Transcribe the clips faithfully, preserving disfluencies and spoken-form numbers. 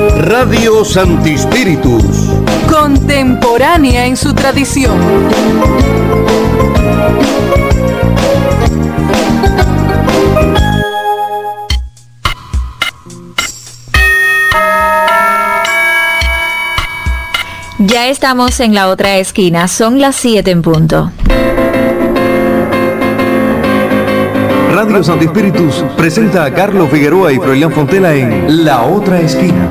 Radio Santi Spíritus. Contemporánea en su tradición. Ya estamos en la otra esquina, son las siete en punto. Radio Santi Spíritus presenta a Carlos Figueroa y Froilán Fontela en La Otra Esquina.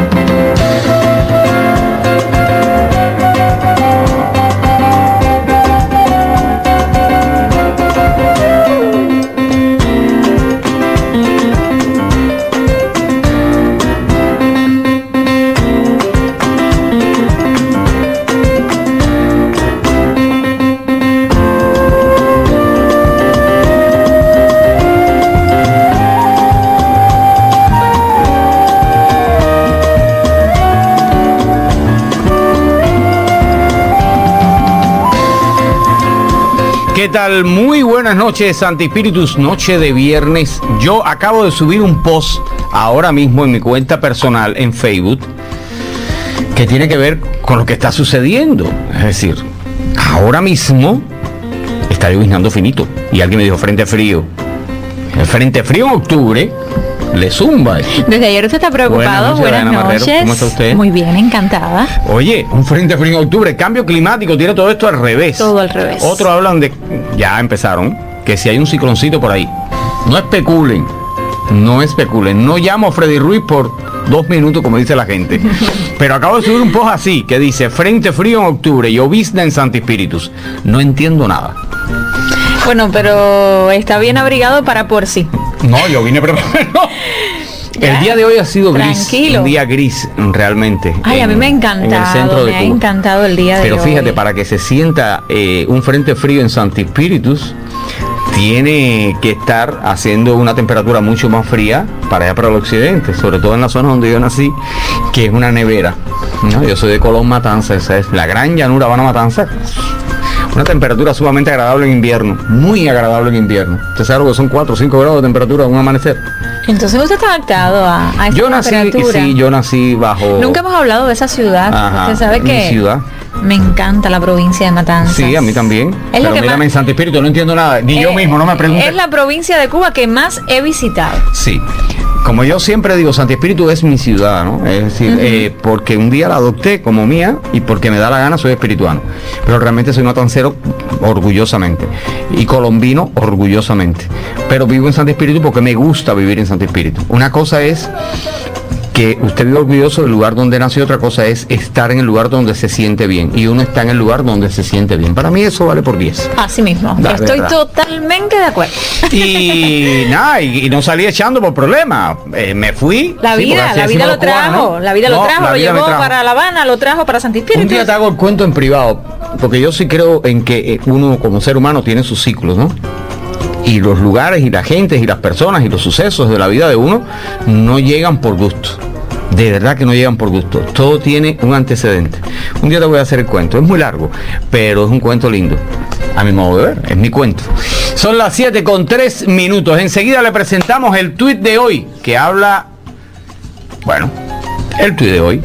¿Qué tal? Muy buenas noches, Santi Spíritus, noche de viernes. Yo acabo de subir un post ahora mismo en mi cuenta personal en Facebook que tiene que ver con lo que está sucediendo. Es decir, ahora mismo está lloviznando finito y alguien me dijo frente frío. El frente frío en octubre le zumba. Desde ayer usted está preocupado. Buenas, Buenas noches. Marrero. ¿Cómo está usted? Muy bien, encantada. Oye, un frente frío en octubre, cambio climático, tiene todo esto al revés. Todo al revés. Otros hablan de, ya empezaron, que si hay un cicloncito por ahí. No especulen, no especulen. No llamo a Freddy Ruiz por dos minutos, como dice la gente. Pero acabo de subir un post así, que dice, frente frío en octubre, llovizna en Santi Spíritus. No entiendo nada. Bueno, pero está bien abrigado para por sí. No, yo vine preparado. El día de hoy ha sido gris. Tranquilo. Un día gris, realmente. Ay, en, a mí me ha encantado. En el centro de me Cuba. ha encantado el día de Pero hoy. Pero fíjate, para que se sienta eh, un frente frío en Santi Spíritus, tiene que estar haciendo una temperatura mucho más fría para allá para el occidente, sobre todo en la zona donde yo nací, que es una nevera, ¿no? Yo soy de Colón, Matanza, esa es la gran llanura Habana Matanza. Una temperatura sumamente agradable en invierno, muy agradable en invierno. Usted sabe que son cuatro o cinco grados de temperatura en un amanecer. Entonces usted está adaptado a, a esa yo nací, temperatura. Sí, yo nací bajo... Nunca hemos hablado de esa ciudad. Ajá, usted sabe que mi ciudad. Me encanta la provincia de Matanzas. Sí, a mí también. Es Pero mírame más... en Santi Spíritus, no entiendo nada. Ni eh, yo mismo, no me preguntes. Es la provincia de Cuba que más he visitado. Sí. Como yo siempre digo, Santi Spíritus es mi ciudad, ¿no? Es decir, uh-huh. eh, porque un día la adopté como mía y porque me da la gana soy espirituano. Pero realmente soy matancero orgullosamente. Y colombino orgullosamente. Pero vivo en Santi Spíritus porque me gusta vivir en Santi Spíritus. Una cosa es que usted vive orgulloso del lugar donde nació, otra cosa es estar en el lugar donde se siente bien. Y uno está en el lugar donde se siente bien. Para mí eso vale por diez. Así mismo. La Estoy verdad. totalmente de acuerdo. Y nada, y, y no salí echando por problemas. Eh, me fui. La vida, sí, la vida lo trajo. Cubanos, ¿no? La vida lo no, trajo, lo llevó para La Habana, lo trajo para Santi Spíritus. Un día te hago el cuento en privado, porque yo sí creo en que uno como ser humano tiene sus ciclos, ¿no? Y los lugares y la gente y las personas y los sucesos de la vida de uno no llegan por gusto. De verdad que no llegan por gusto. Todo tiene un antecedente. Un día te voy a hacer el cuento. Es muy largo, pero es un cuento lindo. A mi modo de ver, es mi cuento. Son las siete con tres minutos. Enseguida le presentamos el tuit de hoy, que habla... Bueno, el tuit de hoy.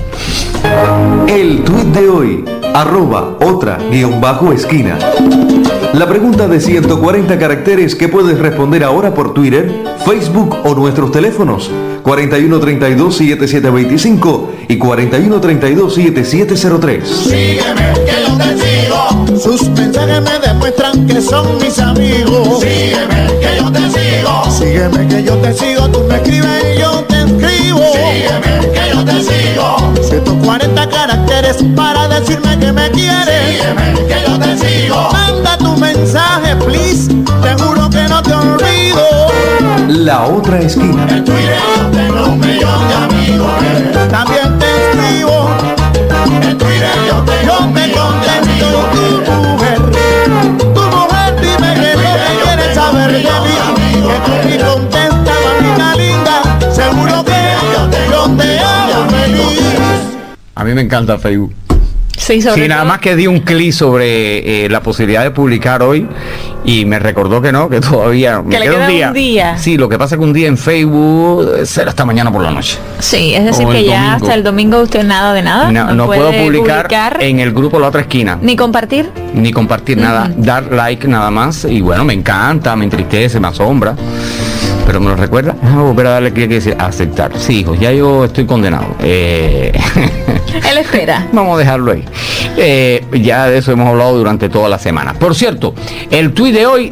El tuit de hoy. Arroba otra guión bajo esquina. La pregunta de ciento cuarenta caracteres que puedes responder ahora por Twitter, Facebook o nuestros teléfonos cuarenta y uno treinta y dos setenta y siete veinticinco y cuarenta y uno treinta y dos setenta y siete cero tres. Sígueme que yo te sigo. Sus mensajes me demuestran que son mis amigos. Sígueme que yo te sigo. Sígueme que yo te sigo. Tú me escribes y yo te escribo. Sígueme que yo te sigo. ciento cuarenta caracteres para decirme que me quieres. Sígueme que yo te sigo. Manda tu mensaje, please. Te juro que no te olvido. La otra esquina. En Twitter yo tengo un millón de amigos. También te escribo. En Twitter yo tengo un millón de amigos. Tu mujer, tu mujer, dime que no te quieres saber de mí. Que tú ni contesta, mamita linda. Seguro que yo te amo feliz. A mí me encanta Facebook. Sí, sobre sí, nada todo. más que di un clic sobre eh, la posibilidad de publicar hoy y me recordó que no, que todavía me Que le queda queda un día. un día. Sí, lo que pasa es que un día en Facebook será hasta mañana por la noche. Sí, es decir O que el ya domingo. hasta el domingo usted nada de nada. No, no puede puedo publicar, en el grupo La Otra Esquina. ni compartir. Ni compartir nada, dar like nada más. Y bueno, me encanta, me entristece, me asombra. Pero me lo recuerda. Déjame volver a darle clic y decir aceptar. Sí, hijo, ya yo estoy condenado. Eh... Él espera. Vamos a dejarlo ahí. Eh, ya de eso hemos hablado durante toda la semana. Por cierto, el tuit de hoy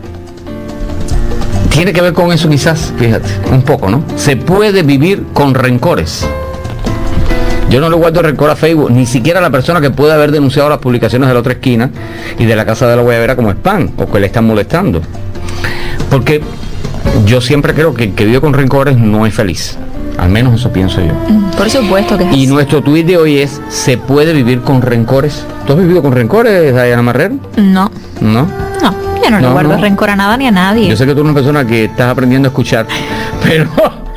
tiene que ver con eso quizás, fíjate, un poco, ¿no? Se puede vivir con rencores. Yo no le guardo rencor a Facebook, ni siquiera a la persona que puede haber denunciado las publicaciones de La Otra Esquina y de la Casa de la Guayabera como spam o que le están molestando. Porque yo siempre creo que el que vive con rencores no es feliz. Al menos eso pienso yo. Por supuesto que es Y así. nuestro tuit de hoy es, ¿se puede vivir con rencores? ¿Tú has vivido con rencores, Dayana Marrero? No, ¿No? no, yo no, le No, guardo no. rencor a nada ni a nadie. Yo sé que tú eres una persona que estás aprendiendo a escuchar, pero...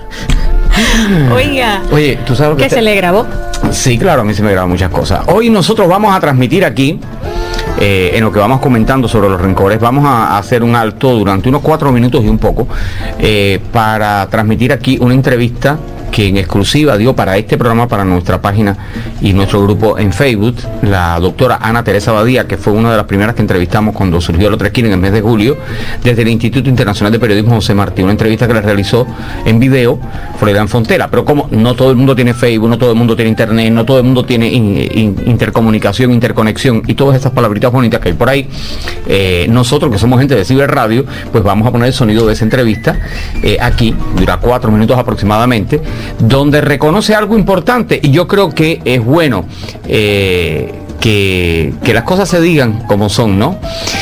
Oiga, Oye, ¿tú sabes lo que que te- se le grabó. Sí, claro, a mí se me graban muchas cosas. Hoy nosotros vamos a transmitir aquí, eh, en lo que vamos comentando sobre los rencores, vamos a hacer un alto durante unos cuatro minutos y un poco, eh, para transmitir aquí una entrevista que en exclusiva dio para este programa, para nuestra página y nuestro grupo en Facebook, la doctora Ana Teresa Badía, que fue una de las primeras que entrevistamos cuando surgió La Otra Esquina en el mes de julio, desde el Instituto Internacional de Periodismo José Martí, una entrevista que la realizó en video Florian Fontela. Pero como no todo el mundo tiene Facebook, no todo el mundo tiene internet, no todo el mundo tiene in- in- intercomunicación, interconexión y todas estas palabritas bonitas que hay por ahí, eh, nosotros que somos gente de Ciberradio, pues vamos a poner el sonido de esa entrevista eh, aquí, dura cuatro minutos aproximadamente, donde reconoce algo importante y yo creo que es bueno eh, que, que las cosas se digan como son, ¿no?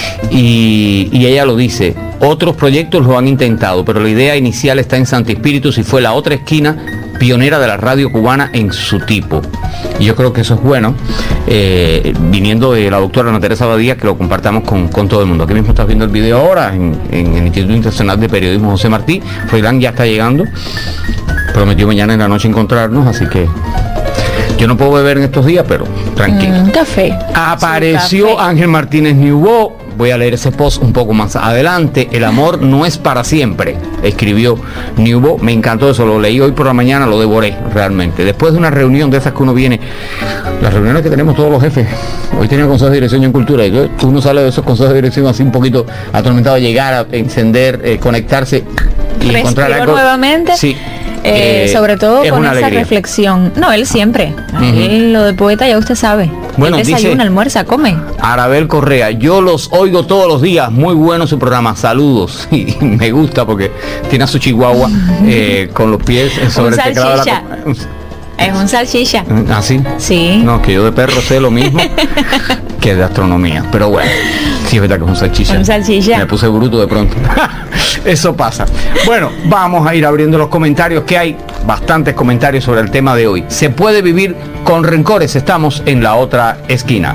Y, y ella lo dice, otros proyectos lo han intentado, pero la idea inicial está en Santi Espíritus y fue La Otra Esquina, pionera de la radio cubana en su tipo. Y yo creo que eso es bueno, eh, viniendo de la doctora Ana Teresa Badía, que lo compartamos con, con todo el mundo. Aquí mismo estás viendo el video ahora en, en el Instituto Internacional de Periodismo José Martí. Froilán ya está llegando, prometió mañana en la noche encontrarnos, así que yo no puedo beber en estos días, pero tranquilo. Un café. Apareció Su café. Ángel Martínez Niubó. Voy a leer ese post un poco más adelante. El amor no es para siempre, escribió Niubó. Me encantó eso, lo leí hoy por la mañana, lo devoré realmente. Después de una reunión de esas que uno viene, las reuniones que tenemos todos los jefes. Hoy tenía consejo de dirección en cultura y entonces uno sale de esos consejos de dirección así un poquito atormentado, llegar a encender, eh, conectarse y encontrar Respiró algo. nuevamente. Sí. Eh, Eh, sobre todo es con una esa alegría. reflexión. No, él siempre. Ujú. Él, lo de poeta ya usted sabe. Bueno, Él desayuna, dice- almuerza, come. Arabel Correa, yo los oigo todos los días, muy bueno su programa, saludos. Y me gusta porque tiene a su chihuahua eh, con los pies sobre Un el teclado de la salchicha. co- Es un salchicha. ¿Así? Sí. No, que yo de perro sé lo mismo que de astronomía. Pero bueno, sí es verdad que es un salchicha. Un salchicha. Me puse bruto de pronto. Eso pasa. Bueno, vamos a ir abriendo los comentarios, que hay bastantes comentarios sobre el tema de hoy. ¿Se puede vivir con rencores? Estamos en La Otra Esquina.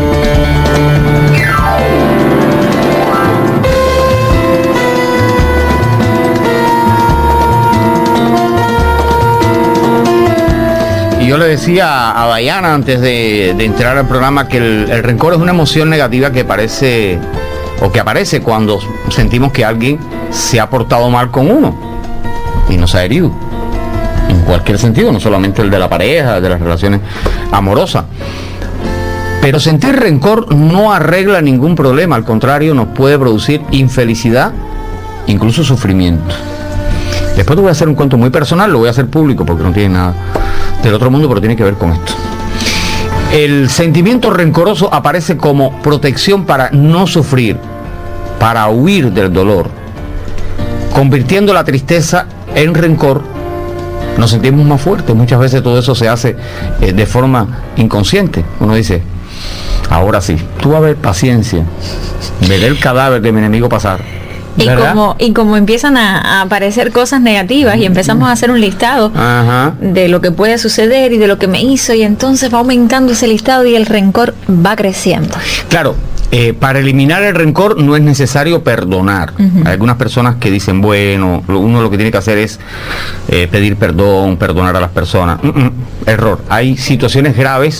Y yo le decía a Dayana antes de, de entrar al programa que el, el rencor es una emoción negativa que parece o que aparece cuando sentimos que alguien se ha portado mal con uno y nos ha herido. En cualquier sentido, no solamente el de la pareja, de las relaciones amorosas. Pero sentir rencor no arregla ningún problema, al contrario, nos puede producir infelicidad, incluso sufrimiento. Después te voy a hacer un cuento muy personal, lo voy a hacer público porque no tiene nada del otro mundo, pero tiene que ver con esto. El sentimiento rencoroso aparece como protección para no sufrir, para huir del dolor. Convirtiendo la tristeza en rencor, nos sentimos más fuertes. Muchas veces todo eso se hace eh, de forma inconsciente. Uno dice, ahora sí, tú a ver, paciencia, veré el cadáver de mi enemigo pasar. Y ¿Verdad? como, y como empiezan a, a aparecer cosas negativas y empezamos a hacer un listado Ajá. de lo que puede suceder y de lo que me hizo, y entonces va aumentando ese listado y el rencor va creciendo. Claro, eh, para eliminar el rencor no es necesario perdonar. Ujú. Hay algunas personas que dicen, bueno, lo- uno lo que tiene que hacer es eh, pedir perdón, perdonar a las personas. Mm, mm, error. Hay situaciones graves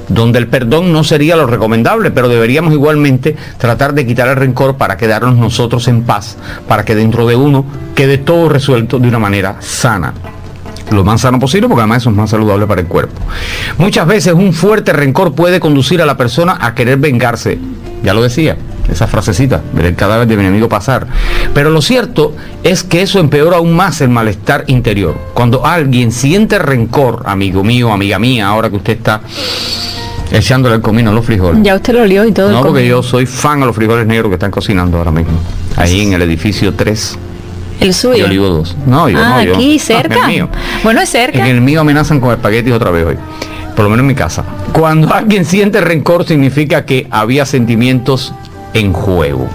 donde el perdón no sería lo recomendable, pero deberíamos igualmente tratar de quitar el rencor para quedarnos nosotros en paz, para que dentro de uno quede todo resuelto de una manera sana. Lo más sano posible, porque además eso es más saludable para el cuerpo. Muchas veces un fuerte rencor puede conducir a la persona a querer vengarse. Ya lo decía, esa frasecita, ver el cadáver de mi enemigo pasar. Pero lo cierto es que eso empeora aún más el malestar interior. Cuando alguien siente rencor, amigo mío, amiga mía, ahora que usted está echándole el comino a los frijoles. Ya usted lo olió y todo. No, el porque comino. yo soy fan a los frijoles negros que están cocinando ahora mismo. Ahí en el edificio tres. El suyo. Y Olivo dos. No, yo ah, no, yo. aquí, cerca. En el mío. Bueno, es cerca. En el mío amenazan con espaguetis otra vez hoy. Por lo menos en mi casa. Cuando alguien siente rencor significa que había sentimientos en juego.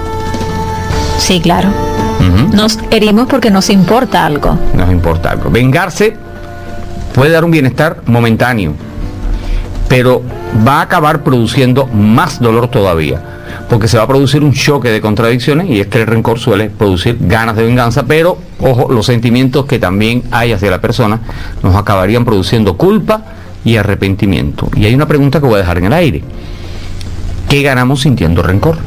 Sí, claro. Uh-huh. Nos herimos porque nos importa algo. Nos importa algo. Vengarse puede dar un bienestar momentáneo, pero va a acabar produciendo más dolor todavía, porque se va a producir un choque de contradicciones, y es que el rencor suele producir ganas de venganza, pero ojo, los sentimientos que también hay hacia la persona nos acabarían produciendo culpa y arrepentimiento. Y hay una pregunta que voy a dejar en el aire: ¿qué ganamos sintiendo rencor?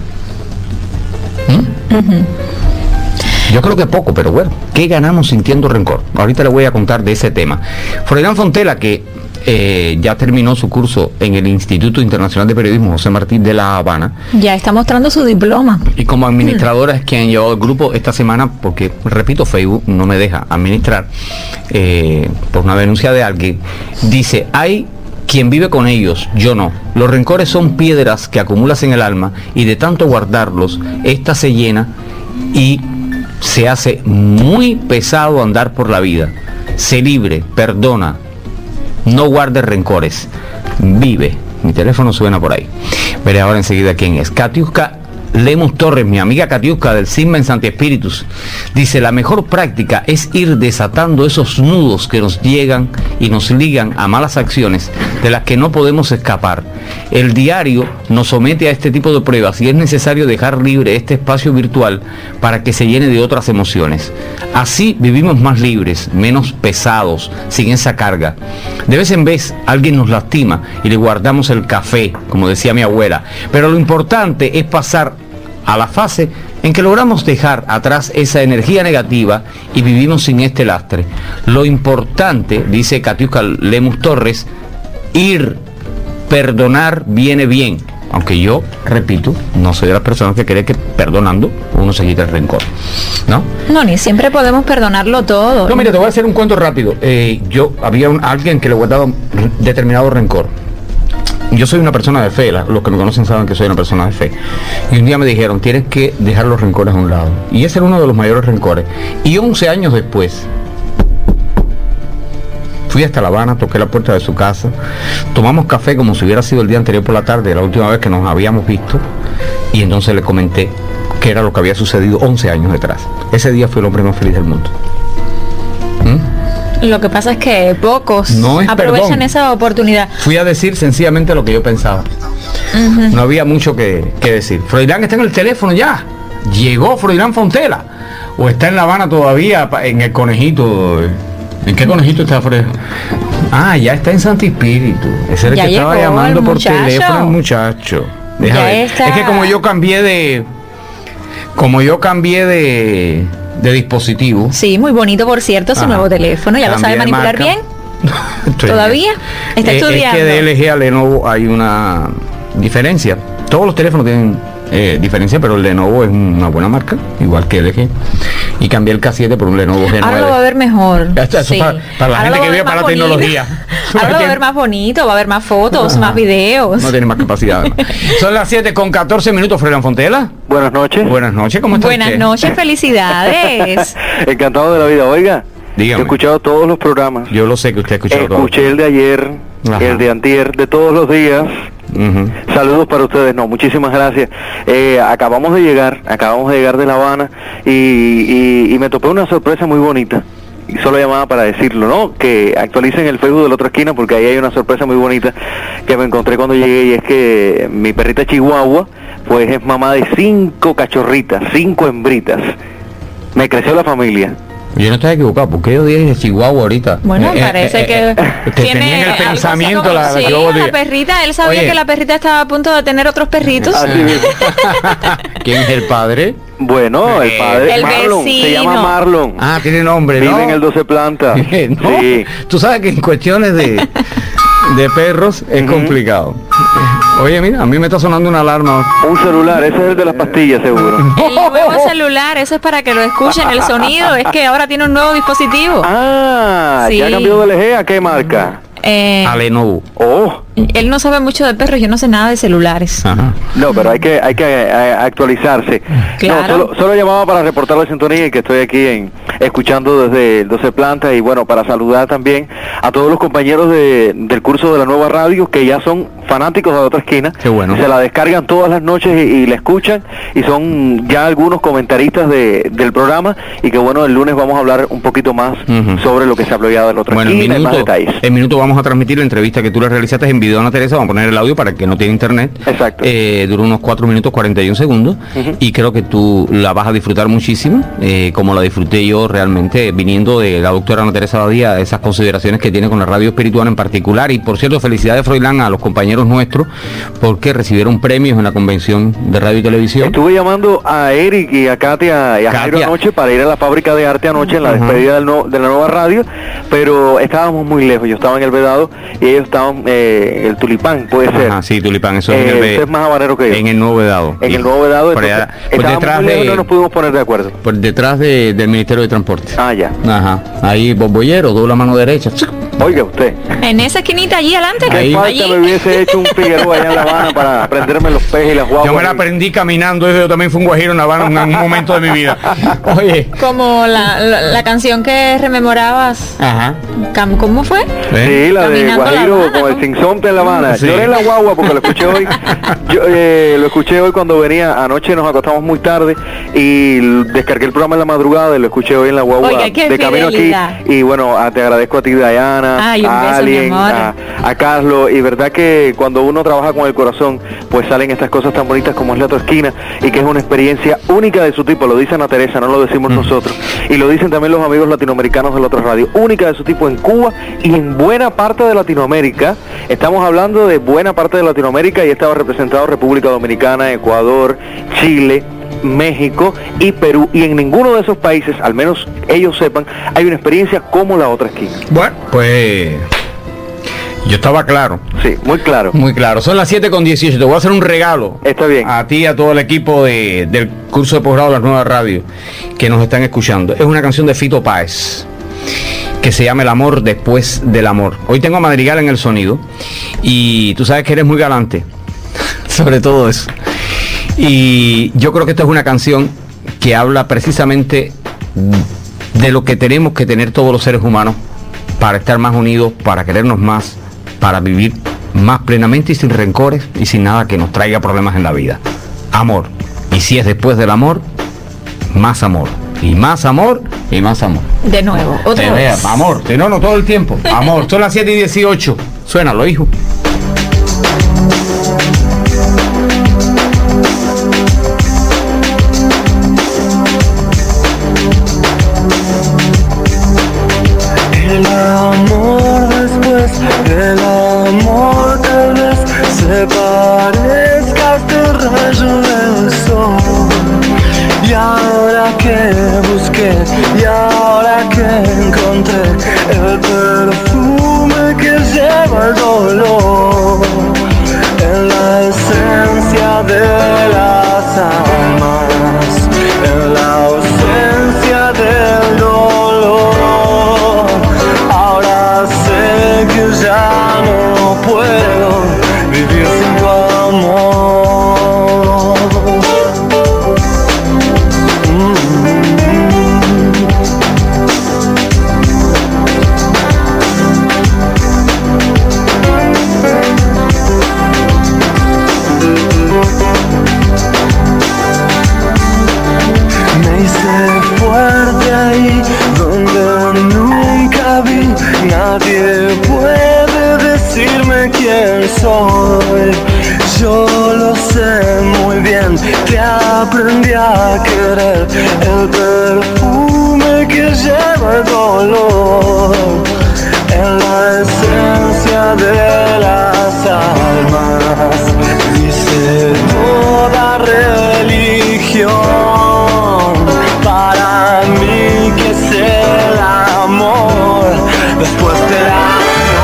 ¿Mm? Uh-huh. Yo creo que poco, pero bueno, ¿qué ganamos sintiendo rencor? Ahorita le voy a contar de ese tema. Froilán Fontela, que eh, ya terminó su curso en el Instituto Internacional de Periodismo José Martí de La Habana. Ya está mostrando su diploma. Y como administradora es quien han llevado el grupo esta semana, porque, repito, Facebook no me deja administrar, eh, por una denuncia de alguien, dice, hay quien vive con ellos, yo no. Los rencores son piedras que acumulas en el alma, y de tanto guardarlos, esta se llena y se hace muy pesado andar por la vida. Sé libre, perdona, no guardes rencores, vive. Mi teléfono suena por ahí. Veré ahora enseguida quién es. Katiuska Lemus Torres, mi amiga Katiuska del Sigma Santi Espíritus, dice: la mejor práctica es ir desatando esos nudos que nos llegan y nos ligan a malas acciones de las que no podemos escapar. El diario nos somete a este tipo de pruebas y es necesario dejar libre este espacio virtual para que se llene de otras emociones. Así vivimos más libres, menos pesados, sin esa carga. De vez en vez alguien nos lastima y le guardamos el café, como decía mi abuela, pero lo importante es pasar a la fase en que logramos dejar atrás esa energía negativa y vivimos sin este lastre. Lo importante, dice Katiuska Lemus Torres, ir, perdonar viene bien, aunque yo, repito, no soy de las personas que cree que perdonando uno se quita el rencor, ¿no? No, ni siempre podemos perdonarlo todo. No, mira, te voy a hacer un cuento rápido. Eh, yo, había un, alguien que le guardaba determinado rencor. Yo soy una persona de fe, la, los que me conocen saben que soy una persona de fe. Y un día me dijeron, tienes que dejar los rencores a un lado. Y ese era uno de los mayores rencores. Y once años después, fui hasta La Habana, toqué la puerta de su casa, tomamos café como si hubiera sido el día anterior por la tarde, la última vez que nos habíamos visto, y entonces le comenté qué era lo que había sucedido once años detrás. Ese día fui el hombre más feliz del mundo. ¿Mm? Lo que pasa es que pocos no es aprovechan perdón. esa oportunidad. Fui a decir sencillamente lo que yo pensaba. Uh-huh. No había mucho que, que decir. Froilán está en el teléfono ya. Llegó Froilán Fontela. O está en La Habana todavía, en el Conejito. ¿En qué Conejito está Froilán? Ah, ya está en Santi Espíritu. Ese es el ya que estaba llamando por muchacho. teléfono el muchacho. Deja Ya ver. está. Es que como yo cambié de... Como yo cambié de... de dispositivo. Sí, muy bonito, por cierto, su Ajá. nuevo teléfono. ¿Ya Cambié lo sabe de manipular marca. bien? Estoy ¿Todavía? Está Eh, estudiando. Es que de L G a Lenovo hay una diferencia. Todos los teléfonos tienen eh, diferencia, pero el Lenovo es una buena marca, igual que L G. Y cambié el K siete por un Lenovo G nueve. Ahora lo va a ver mejor. Eso, eso Sí. para, para la Ahora gente lo que va a vive ver para la más bonito. tecnología. Ahora lo va a ver más bonito, va a ver más fotos, más videos. No tiene más capacidad. Son las siete con catorce minutos, Froilán Fontela. Buenas noches. Buenas noches, ¿cómo está Buenas usted? noches, felicidades. Encantado de la vida. Oiga, Dígame. he escuchado todos los programas. Yo lo sé que usted ha escuchado todo. Escuché el de ayer, Ajá. el de antier, de todos los días. Uh-huh. Saludos para ustedes. No, muchísimas gracias. Eh, acabamos de llegar, acabamos de llegar de La Habana y, y, y me topé una sorpresa muy bonita. Y solo llamaba para decirlo, ¿no? Que actualicen el Facebook de la otra esquina porque ahí hay una sorpresa muy bonita que me encontré cuando llegué, y es que mi perrita Chihuahua pues es mamá de cinco cachorritas, cinco hembritas. Me creció la familia. Yo no estoy equivocado, porque yo dije Chihuahua ahorita. Bueno, Eh, parece eh, que eh, eh, que tiene tenía en el algo así pensamiento como- la, la sí, Chihuahua la de- perrita, él sabía Oye. que la perrita estaba a punto de tener otros perritos. Así mismo. ¿Quién es el padre? Bueno, el padre El Marlon, se vecino. llama Marlon. Ah, tiene nombre, ¿no? Vive en el doce planta. No, Sí. tú sabes que en cuestiones de, de perros es Ujú. complicado. Oye, mira, a mí me está sonando una alarma. Un celular, ese es el de las pastillas, seguro. El nuevo celular, eso es para que lo escuchen, el sonido, es que ahora tiene un nuevo dispositivo. Ah, Sí. ¿ya cambió de L G a qué marca? Eh, A Lenovo. Oh, él no sabe mucho de perros, yo no sé nada de celulares. Ajá. no, pero hay que hay que eh, actualizarse. Claro. No, solo, solo llamaba para reportar la sintonía y que estoy aquí en escuchando desde el doce Planta y bueno, para saludar también a todos los compañeros de, del curso de la nueva radio que ya son fanáticos de La Otra Esquina. Qué bueno. Se la descargan todas las noches y, y la escuchan y son ya algunos comentaristas de, del programa y que bueno, el lunes vamos a hablar un poquito más Ujú. sobre lo que se habló ya de La Otra Bueno, en Esquina y más minuto, detalles. en minuto vamos a transmitir la entrevista que tú le realizaste en video a Ana Teresa. Vamos a poner el audio para el que no tiene internet. Exacto. Eh, duró unos cuatro minutos cuarenta y un segundos. Ujú. Y creo que tú la vas a disfrutar muchísimo, eh, como la disfruté yo realmente, viniendo de la doctora Ana Teresa Badía, esas consideraciones que tiene con la radio espiritual en particular. Y por cierto, felicidades, Froilán, a los compañeros nuestros, porque recibieron premios en la convención de radio y televisión. Estuve llamando a Eric y a Katia y a Jairo Katia. anoche para ir a la fábrica de arte anoche en la Ajá. despedida del no- de la nueva radio, pero estábamos muy lejos. Yo estaba en el Vedado y ellos estaban eh, el Tulipán, puede ser. Ajá, sí, Tulipán, eso es Eh, en el, usted es más habanero que yo. en el nuevo Vedado. En Y el nuevo Vedado, por, entonces, allá- por estábamos detrás muy lejos y de, no nos pudimos poner de acuerdo. por detrás de- del Ministerio de Transporte. Ah, ya. Ajá, ahí Bobollero, dobla mano derecha. Oiga usted. En esa esquinita allí adelante. ¿Qué Ahí. falta allí. me hubiese hecho un Figueroa allá en La Habana para prenderme los pejes y las guaguas? Yo me la aprendí caminando, eso yo también fui un guajiro en La Habana en un momento de mi vida. Oye, Como la, la, la canción que rememorabas. ajá. Cam- ¿Cómo fue? ¿eh? Sí, la de Caminando La Guajiro Habana, con el ¿no? sinsonte en La Habana. Sí. Lloré en la guagua porque lo escuché hoy. Yo eh, lo escuché hoy cuando venía. Anoche nos acostamos muy tarde y l- descargué el programa en la madrugada y lo escuché hoy en la guagua Oiga, qué de camino fidelidad. aquí. Y bueno, a- te agradezco a ti, Diana, Ay, un a beso, mi Alien, amor. a, a Carlos. Y verdad que cuando uno trabaja con el corazón, pues salen estas cosas tan bonitas como es La Otra Esquina y que es una experiencia única de su tipo. Lo dice Ana Teresa, no lo decimos nosotros. Y lo dicen también los amigos latinoamericanos de La Otra Radio. Única de su tipo en Cuba y en buena parte de Latinoamérica. Estamos hablando de buena parte de Latinoamérica y estaba representado República Dominicana, Ecuador, Chile, México y Perú. Y en ninguno de esos países, al menos ellos sepan, hay una experiencia como La Otra Esquina. Bueno, pues yo estaba claro, Sí, muy claro. muy claro. Son las siete con dieciocho. Te voy a hacer un regalo. Está bien. A ti y a todo el equipo de- del curso de posgrado de las nuevas radios que nos están escuchando. Es una canción de Fito Páez que se llama El amor después del amor. Hoy tengo a Madrigal en el sonido y tú sabes que eres muy galante sobre todo eso. Y yo creo que esta es una canción que habla precisamente de lo que tenemos que tener todos los seres humanos para estar más unidos, para querernos más, para vivir más plenamente y sin rencores y sin nada que nos traiga problemas en la vida. Amor. Y si es después del amor, más amor. Y más amor y más amor. De nuevo, otra Te vez. vea, amor, te no, no todo el tiempo. Amor, son las siete y dieciocho. Suénalo, hijo. El amor después del amor tal vez se parezca a este rayo del sol. Y ahora que busqué, y ahora que encontré el perfume que lleva el dolor, en la esencia de las almas, en la ausencia del dolor. Ahora sé que ya no puedo vivir sin tu amor. Me hice fuerte ahí donde nunca vi. Nadie puede decirme quién soy. Yo lo sé muy bien, te aprendí a querer. El perfume que lleva el dolor en la esencia de las almas. Dice toda religión, para mí que es el amor después del amor.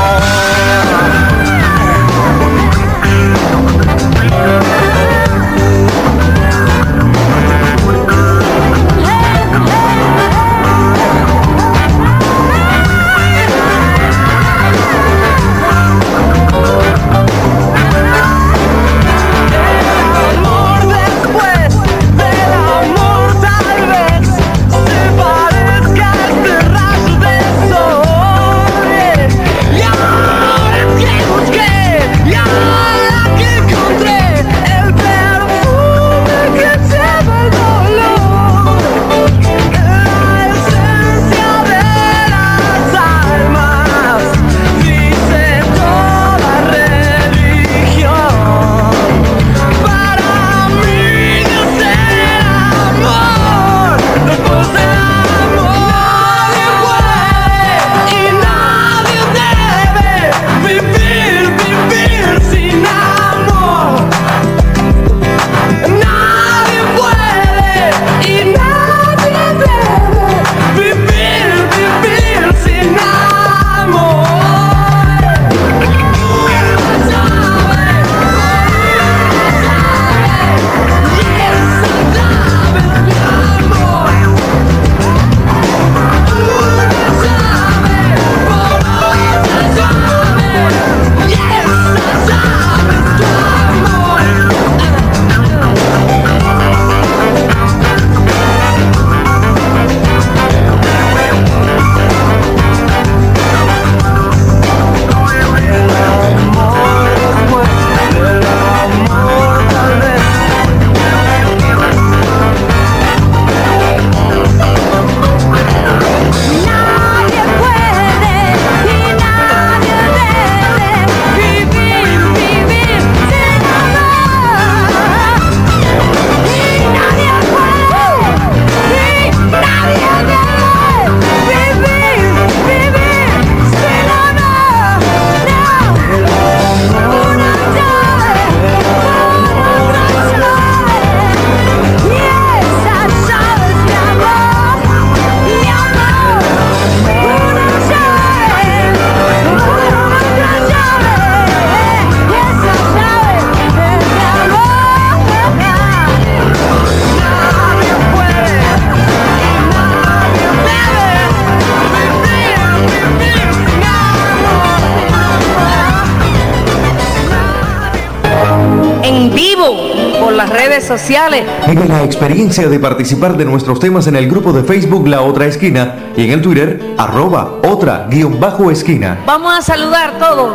Sociales. Vive la experiencia de participar de nuestros temas en el grupo de Facebook La Otra Esquina y en el Twitter arroba otra guión bajo esquina. Vamos a saludar todos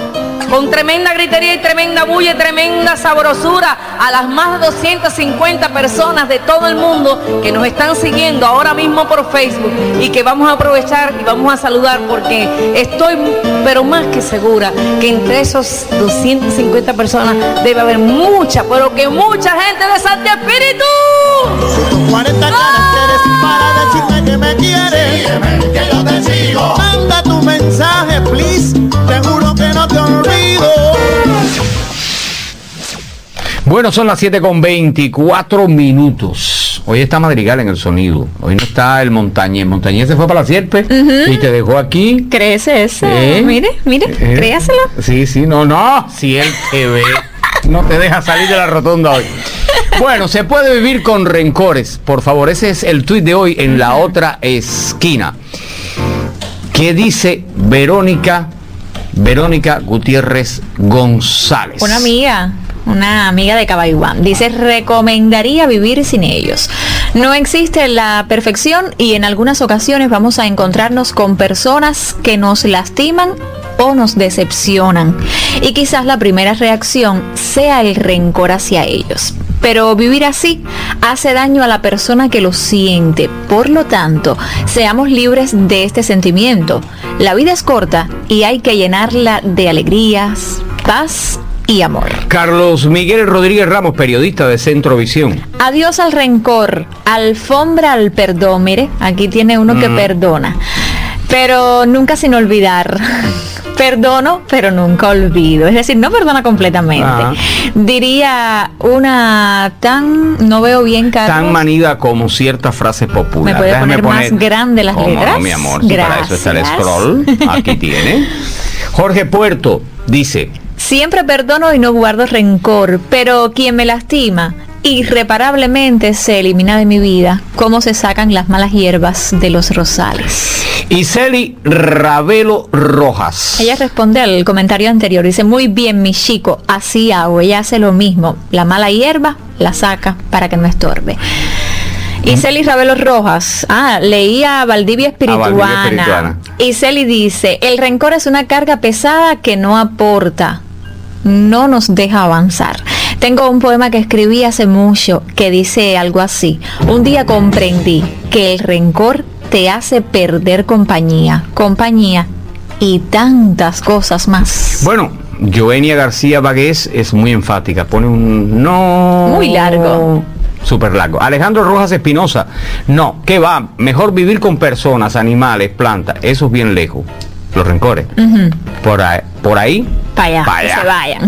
con tremenda gritería y tremenda bulla y tremenda sabrosura a las más de doscientas cincuenta personas de todo el mundo que nos están siguiendo ahora mismo por Facebook y que vamos a aprovechar y vamos a saludar porque estoy pero más que segura que entre esos doscientas cincuenta personas debe haber mucha, pero que mucha gente de Santi Espíritu. ciento cuarenta caracteres para decirme que me quieres. Sígueme, que yo te sigo. Manda tu mensaje, please. Te juro que no te olvido. Bueno, son las siete con veinticuatro minutos. Hoy está Madrigal en el sonido. Hoy no está el Montañés. Montañés se fue para la Sierpe uh-huh. y te dejó aquí. Crece ese. ¿Eh? Mire, mire, ¿Eh? créaselo. Sí, sí, no, no. Si él te ve, no te deja salir de la rotonda hoy. Bueno, se puede vivir con rencores. Por favor, ese es el tuit de hoy en La Otra Esquina. ¿Qué dice Verónica? Verónica Gutiérrez González. Una amiga. Una amiga de Cabayuán. Dice, recomendaría vivir sin ellos. No existe la perfección y en algunas ocasiones vamos a encontrarnos con personas que nos lastiman o nos decepcionan. Y quizás la primera reacción sea el rencor hacia ellos. Pero vivir así hace daño a la persona que lo siente. Por lo tanto, seamos libres de este sentimiento. La vida es corta y hay que llenarla de alegrías, paz y amor. Carlos Miguel Rodríguez Ramos, periodista de Centro Visión. Adiós al rencor, alfombra al perdón. Mire, aquí tiene uno mm. que perdona, pero nunca sin olvidar. Perdono, pero nunca olvido. Es decir, no perdona completamente. Ajá. Diría una tan, no veo bien, Carlos. Tan manida como cierta frase popular. ¿Me puede poner, poner más grande las letras? No, mi amor, si para eso está el scroll. Aquí tiene. Jorge Puerto dice: siempre perdono y no guardo rencor, pero quien me lastima irreparablemente se elimina de mi vida, como se sacan las malas hierbas de los rosales. Iseli Ravelo Rojas. Ella responde al comentario anterior, dice: muy bien, mi chico, así hago. Ella hace lo mismo, la mala hierba la saca para que no estorbe. Iseli Ravelo Rojas, ah, leía Valdivia Espirituana. Valdivia Espirituana. Iseli dice: el rencor es una carga pesada que no aporta, no nos deja avanzar. Tengo un poema que escribí hace mucho que dice algo así: un día comprendí que el rencor te hace perder compañía, compañía y tantas cosas más. Bueno, Joenia García Bagués es muy enfática, pone un no muy largo. Súper largo. Alejandro Rojas Espinosa: no, ¿qué va? Mejor vivir con personas, animales, plantas, eso es bien lejos. Los rencores. Uh-huh. Por ahí, por ahí. Para allá, pa allá. Que se vayan.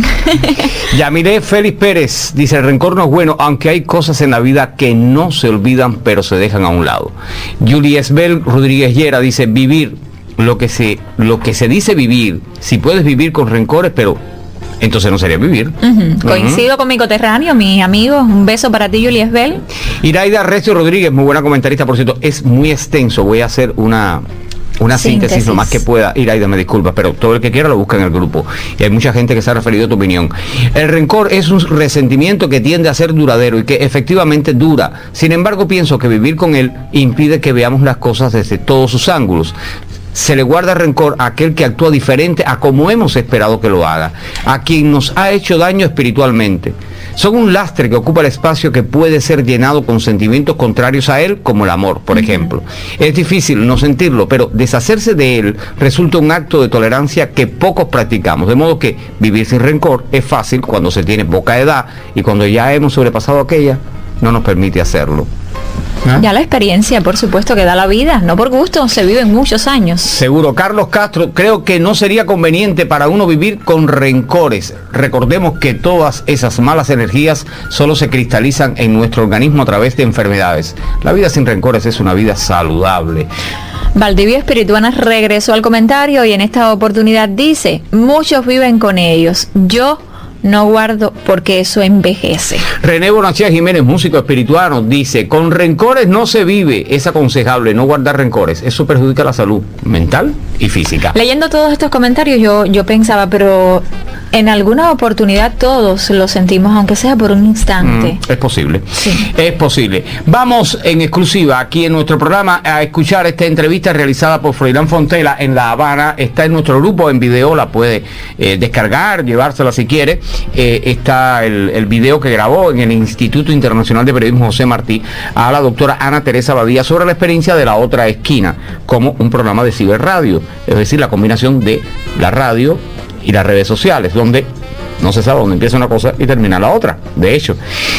Yamiré Félix Pérez dice: el rencor no es bueno, aunque hay cosas en la vida que no se olvidan, pero se dejan a un lado. Julie Esbel Rodríguez Llera dice: vivir lo que se, lo que se dice vivir. Si puedes vivir con rencores, pero entonces no sería vivir. Uh-huh. Coincido uh-huh. con mi coterráneo, mis amigos. Un beso para ti, Julie Esbel. Iraida Recio Rodríguez, muy buena comentarista, por cierto. Es muy extenso. Voy a hacer una Una síntesis, síntesis lo más que pueda. Iraida, me disculpa, pero todo el que quiera lo busca en el grupo. Y hay mucha gente que se ha referido a tu opinión. El rencor es un resentimiento que tiende a ser duradero y que efectivamente dura. Sin embargo, pienso que vivir con él impide que veamos las cosas desde todos sus ángulos. Se le guarda rencor a aquel que actúa diferente a como hemos esperado que lo haga, a quien nos ha hecho daño espiritualmente. Son un lastre que ocupa el espacio que puede ser llenado con sentimientos contrarios a él, como el amor, por ejemplo. Es difícil no sentirlo, pero deshacerse de él resulta un acto de tolerancia que pocos practicamos. De modo que vivir sin rencor es fácil cuando se tiene poca edad, y cuando ya hemos sobrepasado aquella, no nos permite hacerlo. ¿Ah? Ya la experiencia, por supuesto, que da la vida, no por gusto, se viven muchos años. Seguro. Carlos Castro: creo que no sería conveniente para uno vivir con rencores. Recordemos que todas esas malas energías solo se cristalizan en nuestro organismo a través de enfermedades. La vida sin rencores es una vida saludable. Valdivia Espirituana regresó al comentario y en esta oportunidad dice: muchos viven con ellos, yo no guardo porque eso envejece. René Bonachea Jiménez, músico espirituano, dice: con rencores no se vive, es aconsejable no guardar rencores, eso perjudica la salud mental y física. Leyendo todos estos comentarios yo, yo pensaba, pero en alguna oportunidad todos lo sentimos, aunque sea por un instante. Mm, es posible, sí. Es posible. Vamos en exclusiva aquí en nuestro programa a escuchar esta entrevista realizada por Froilán Fontela en La Habana. Está en nuestro grupo en video, la puede eh, descargar, llevársela si quiere. Eh, está el, el video que grabó en el Instituto Internacional de Periodismo José Martí a la doctora Ana Teresa Badía sobre la experiencia de La Otra Esquina como un programa de ciberradio, es decir, la combinación de la radio y las redes sociales, donde no se sabe dónde empieza una cosa y termina la otra. De hecho,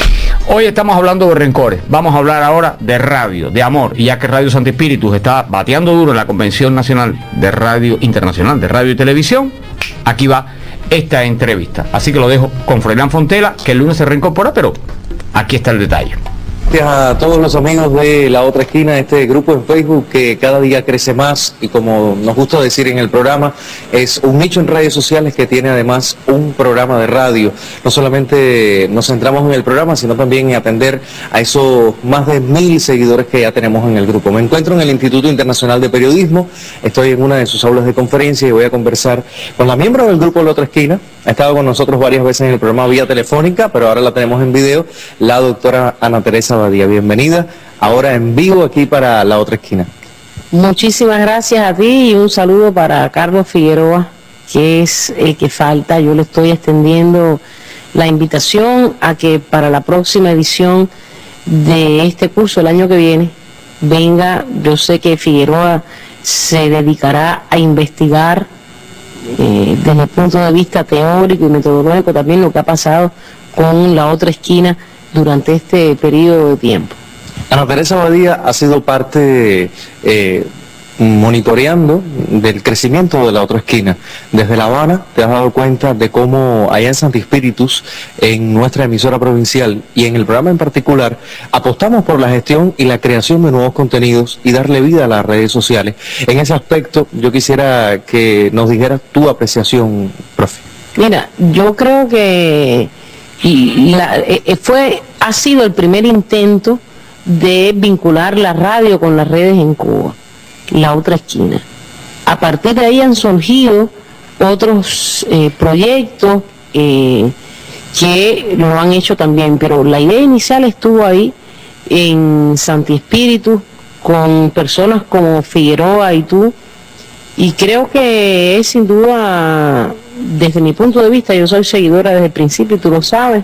hoy estamos hablando de rencores, vamos a hablar ahora de radio, de amor, y ya que Radio Santo Espíritus está bateando duro en la Convención Nacional de Radio Internacional de Radio y Televisión, aquí va esta entrevista. Así que lo dejo con Froilán Fontela, que el lunes se reincorpora, pero aquí está el detalle. Gracias a todos los amigos de La Otra Esquina, este grupo en Facebook que cada día crece más y, como nos gusta decir en el programa, es un nicho en redes sociales que tiene además un programa de radio. No solamente nos centramos en el programa, sino también en atender a esos más de mil seguidores que ya tenemos en el grupo. Me encuentro en el Instituto Internacional de Periodismo, estoy en una de sus aulas de conferencia y voy a conversar con la miembro del grupo de La Otra Esquina. Ha estado con nosotros varias veces en el programa vía telefónica, pero ahora la tenemos en video, la doctora Ana Teresa Badía. Bienvenida, ahora en vivo aquí para La Otra Esquina. Muchísimas gracias a ti y un saludo para Carlos Figueroa, que es el que falta. Yo le estoy extendiendo la invitación a que para la próxima edición de este curso, el año que viene, venga. Yo sé que Figueroa se dedicará a investigar Eh, eh, desde el punto de vista teórico y metodológico también lo que ha pasado con La Otra Esquina durante este periodo de tiempo. Ana Teresa Badía ha sido parte eh, monitoreando del crecimiento de La Otra Esquina. Desde La Habana te has dado cuenta de cómo allá en Santi Espíritus, en nuestra emisora provincial y en el programa en particular, apostamos por la gestión y la creación de nuevos contenidos y darle vida a las redes sociales. En ese aspecto yo quisiera que nos dijeras tu apreciación, profe. Mira, yo creo que la, eh, fue, ha sido el primer intento de vincular la radio con las redes en Cuba, La Otra Esquina. A partir de ahí han surgido otros eh, proyectos eh, que lo han hecho también, pero la idea inicial estuvo ahí en Santi Espíritu con personas como Figueroa y tú, y creo que es sin duda, desde mi punto de vista, yo soy seguidora desde el principio y tú lo sabes,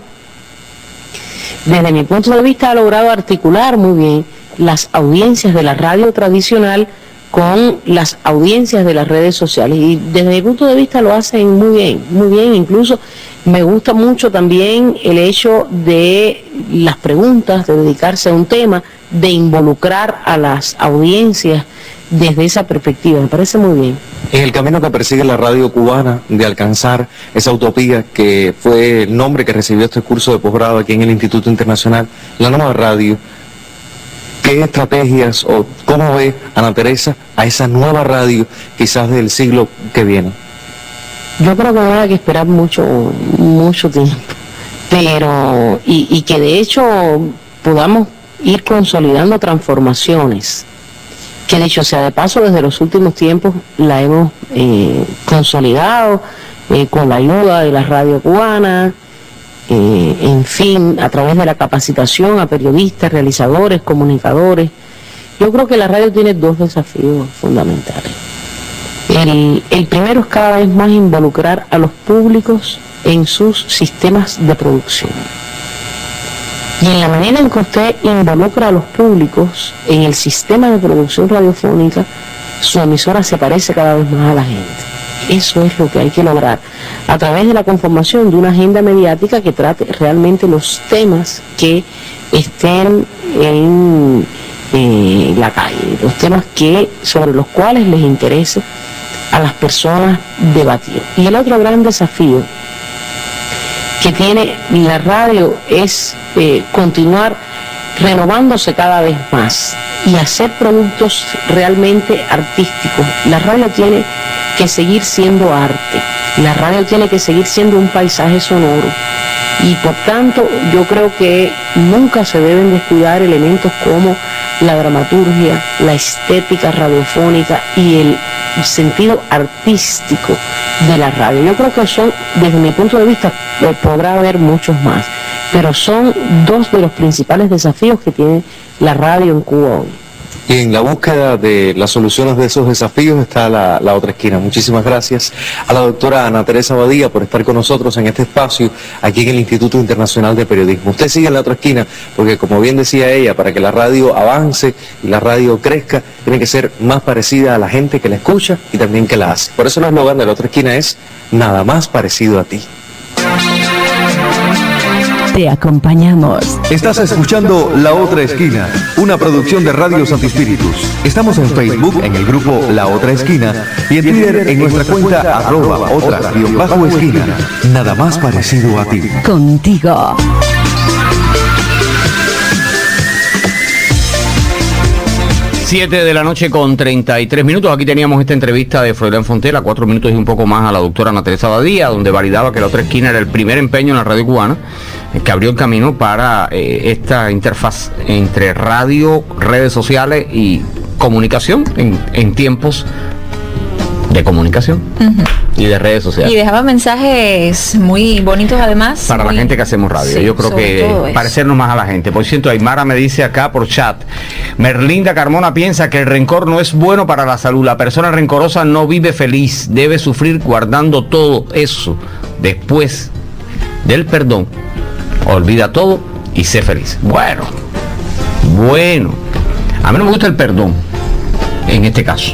desde mi punto de vista ha logrado articular muy bien las audiencias de la radio tradicional con las audiencias de las redes sociales, y desde mi punto de vista lo hacen muy bien, muy bien. Incluso me gusta mucho también el hecho de las preguntas, de dedicarse a un tema, de involucrar a las audiencias desde esa perspectiva, me parece muy bien. En el camino que persigue la radio cubana de alcanzar esa utopía que fue el nombre que recibió este curso de posgrado aquí en el Instituto Internacional, la nueva radio, ¿qué estrategias o cómo ve Ana Teresa a esa nueva radio quizás del siglo que viene? Yo creo que no hay que esperar mucho, mucho tiempo, pero y, y que de hecho podamos ir consolidando transformaciones, que dicho sea de paso, desde los últimos tiempos la hemos eh, consolidado eh, con la ayuda de la radio cubana, eh, en fin, a través de la capacitación a periodistas, realizadores, comunicadores. Yo creo que la radio tiene dos desafíos fundamentales. El, el primero es cada vez más involucrar a los públicos en sus sistemas de producción. Y en la manera en que usted involucra a los públicos en el sistema de producción radiofónica, su emisora se parece cada vez más a la gente. Eso es lo que hay que lograr, a través de la conformación de una agenda mediática que trate realmente los temas que estén en eh, la calle, los temas que sobre los cuales les interese a las personas debatir. Y el otro gran desafío que tiene la radio es eh, continuar renovándose cada vez más y hacer productos realmente artísticos. La radio tiene que seguir siendo arte, la radio tiene que seguir siendo un paisaje sonoro, y por tanto yo creo que nunca se deben descuidar elementos como la dramaturgia, la estética radiofónica y el sentido artístico de la radio. Yo creo que son, desde mi punto de vista, eh, podrá haber muchos más, pero son dos de los principales desafíos que tiene la radio en Cuba hoy. Y en la búsqueda de las soluciones de esos desafíos está la, la otra esquina. Muchísimas gracias a la doctora Ana Teresa Badía por estar con nosotros en este espacio aquí en el Instituto Internacional de Periodismo. Usted sigue en la otra esquina porque, como bien decía ella, para que la radio avance y la radio crezca, tiene que ser más parecida a la gente que la escucha y también que la hace. Por eso el eslogan de la otra esquina es nada más parecido a ti. Te acompañamos. Estás escuchando La Otra Esquina, una producción de Radio Santi Espíritus. Estamos en Facebook en el grupo La Otra Esquina y en Twitter en nuestra cuenta arroba otra guión bajo esquina. Nada más parecido a ti. Contigo. siete de la noche con treinta y tres minutos. Aquí teníamos esta entrevista de Froilán Fontela, cuatro minutos y un poco más, a la doctora Ana Teresa Badía, donde validaba que La Otra Esquina era el primer empeño en la radio cubana que abrió el camino para eh, esta interfaz entre radio, redes sociales y comunicación en, en tiempos de comunicación uh-huh. y de redes sociales. Y dejaba mensajes muy bonitos además. Para muy... la gente que hacemos radio. Sí, yo creo que parecernos más a la gente. Por cierto, Aymara me dice acá por chat, Merlinda Carmona piensa que el rencor no es bueno para la salud. La persona rencorosa no vive feliz, debe sufrir guardando todo eso. Después del perdón, olvida todo y sé feliz. Bueno, bueno. A mí no me gusta el perdón, en este caso.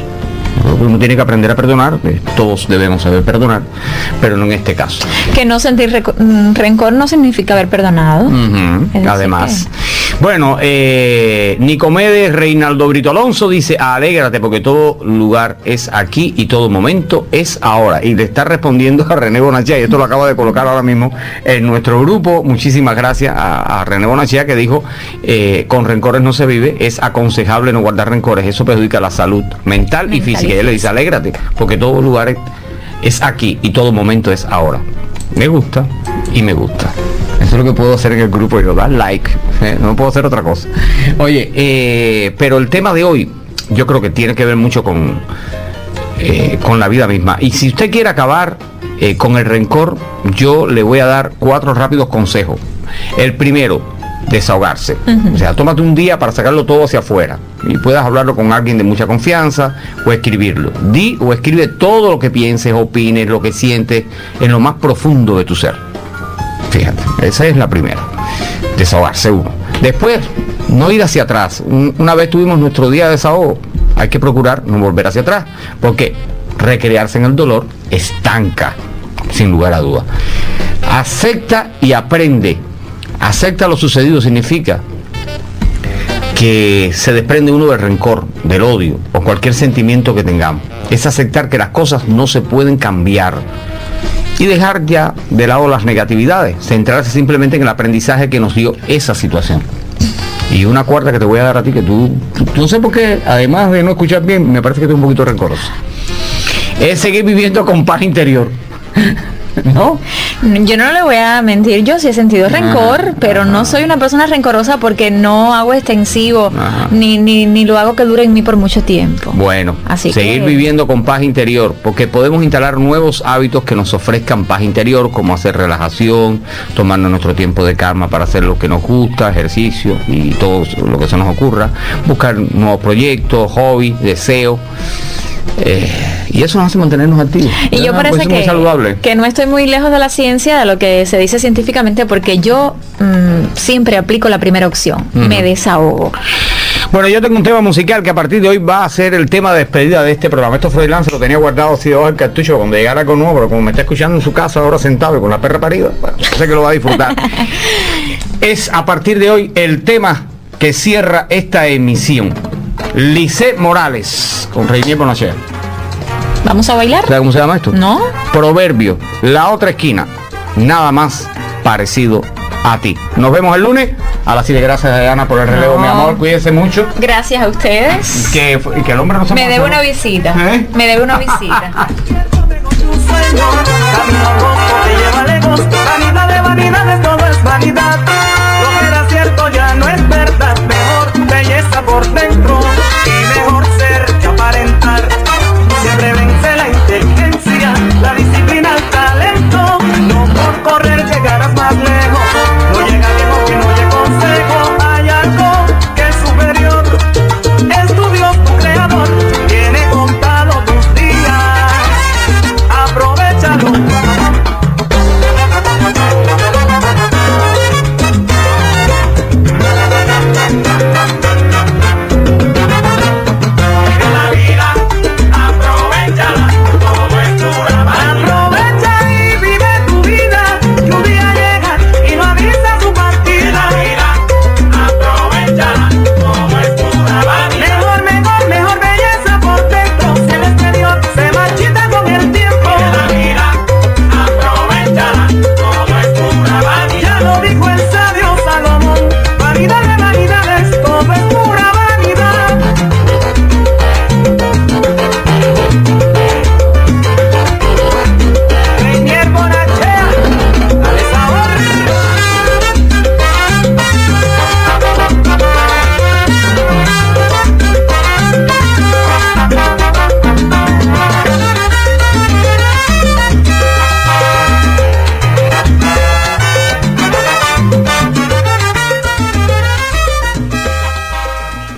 Uno tiene que aprender a perdonar, todos debemos saber perdonar, pero no en este caso. Que no sentir rencor no significa haber perdonado. Uh-huh. Además. Que... Bueno, eh, Nicomedes Reinaldo Brito Alonso dice, alégrate porque todo lugar es aquí y todo momento es ahora. Y le está respondiendo a René Bonachea, y esto lo acaba de colocar ahora mismo en nuestro grupo. Muchísimas gracias a, a René Bonachea, que dijo, eh, con rencores no se vive, es aconsejable no guardar rencores, eso perjudica la salud mental, mental y física. Y él le dice, alégrate, porque todo lugar es, es aquí y todo momento es ahora. Me gusta y me gusta. Eso es lo que puedo hacer en el grupo, yo dar like, ¿eh? No puedo hacer otra cosa. Oye, eh, pero el tema de hoy, yo creo que tiene que ver mucho con, eh, con la vida misma. Y si usted quiere acabar eh, con el rencor, yo le voy a dar cuatro rápidos consejos. El primero, desahogarse. Uh-huh. O sea, tómate un día para sacarlo todo hacia afuera y puedas hablarlo con alguien de mucha confianza o escribirlo. Di o escribe todo lo que pienses, opines, lo que sientes en lo más profundo de tu ser. Fíjate, esa es la primera. Desahogarse uno. Después, no ir hacia atrás. Una vez tuvimos nuestro día de desahogo, hay que procurar no volver hacia atrás, porque recrearse en el dolor estanca, sin lugar a dudas. Acepta y aprende. Acepta lo sucedido significa que se desprende uno del rencor, del odio o cualquier sentimiento que tengamos. Es aceptar que las cosas no se pueden cambiar y dejar ya de lado las negatividades, centrarse simplemente en el aprendizaje que nos dio esa situación. Y una cuarta que te voy a dar a ti, que tú, tú no sé por qué, además de no escuchar bien, me parece que eres un poquito rencoroso, es seguir viviendo con paz interior. ¿No? Yo no le voy a mentir, yo sí he sentido rencor, ajá, pero ajá. no soy una persona rencorosa porque no hago extensivo, ni, ni, ni lo hago que dure en mí por mucho tiempo. Bueno, Así seguir que... viviendo con paz interior, porque podemos instalar nuevos hábitos que nos ofrezcan paz interior, como hacer relajación, tomarnos nuestro tiempo de calma para hacer lo que nos gusta, ejercicio y todo lo que se nos ocurra, buscar nuevos proyectos, hobbies, deseos. Eh, y eso nos hace mantenernos activos. Y yo parece que, que no estoy muy lejos de la ciencia, de lo que se dice científicamente, porque yo mmm, siempre aplico la primera opción, uh-huh. me desahogo. Bueno, yo tengo un tema musical que a partir de hoy va a ser el tema de despedida de este programa. Esto Freelance se lo tenía guardado así debajo del cartucho cuando llegara algo nuevo, pero como me está escuchando en su casa ahora sentado y con la perra parida, bueno, sé que lo va a disfrutar. Es a partir de hoy el tema que cierra esta emisión. Lisset Morales con Reinier Bonachea. ¿Vamos a bailar? ¿Sabes cómo se llama esto? No. Proverbio, la otra esquina, nada más parecido a ti. Nos vemos el lunes. A las siete, gracias a Ana por el relevo, no. mi amor, cuídense mucho. Gracias a ustedes. Que, que el hombre no se me debe una visita. ¿Eh? Me debe una visita.